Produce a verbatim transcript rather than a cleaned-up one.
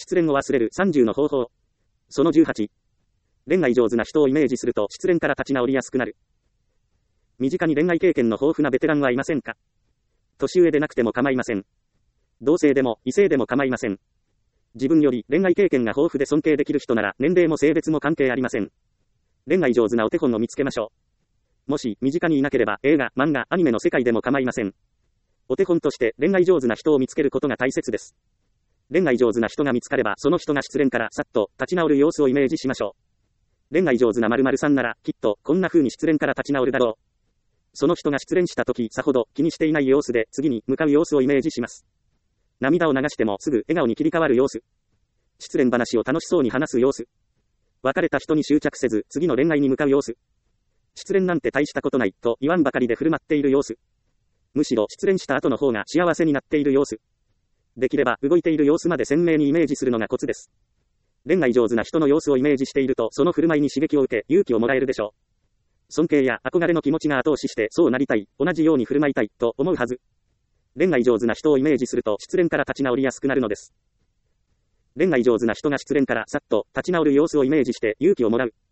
失恋を忘れるさんじゅうの方法。そのじゅうはち。恋愛上手な人をイメージすると失恋から立ち直りやすくなる。身近に恋愛経験の豊富なベテランはいませんか？年上でなくても構いません。同性でも異性でも構いません。自分より恋愛経験が豊富で尊敬できる人なら年齢も性別も関係ありません。恋愛上手なお手本を見つけましょう。もし身近にいなければ映画、漫画、アニメの世界でも構いません。お手本として恋愛上手な人を見つけることが大切です。恋愛上手な人が見つかればその人が失恋からさっと立ち直る様子をイメージしましょう。恋愛上手な〇〇さんならきっとこんな風に失恋から立ち直るだろう。その人が失恋した時さほど気にしていない様子で次に向かう様子をイメージします。涙を流してもすぐ笑顔に切り替わる様子。失恋話を楽しそうに話す様子。別れた人に執着せず次の恋愛に向かう様子。失恋なんて大したことないと言わんばかりで振る舞っている様子。むしろ失恋した後の方が幸せになっている様子。できれば動いている様子まで鮮明にイメージするのがコツです。恋愛上手な人の様子をイメージしているとその振る舞いに刺激を受け勇気をもらえるでしょう。尊敬や憧れの気持ちが後押ししてそうなりたい、同じように振る舞いたいと思うはず。恋愛上手な人をイメージすると失恋から立ち直りやすくなるのです。恋愛上手な人が失恋からさっと立ち直る様子をイメージして勇気をもらう。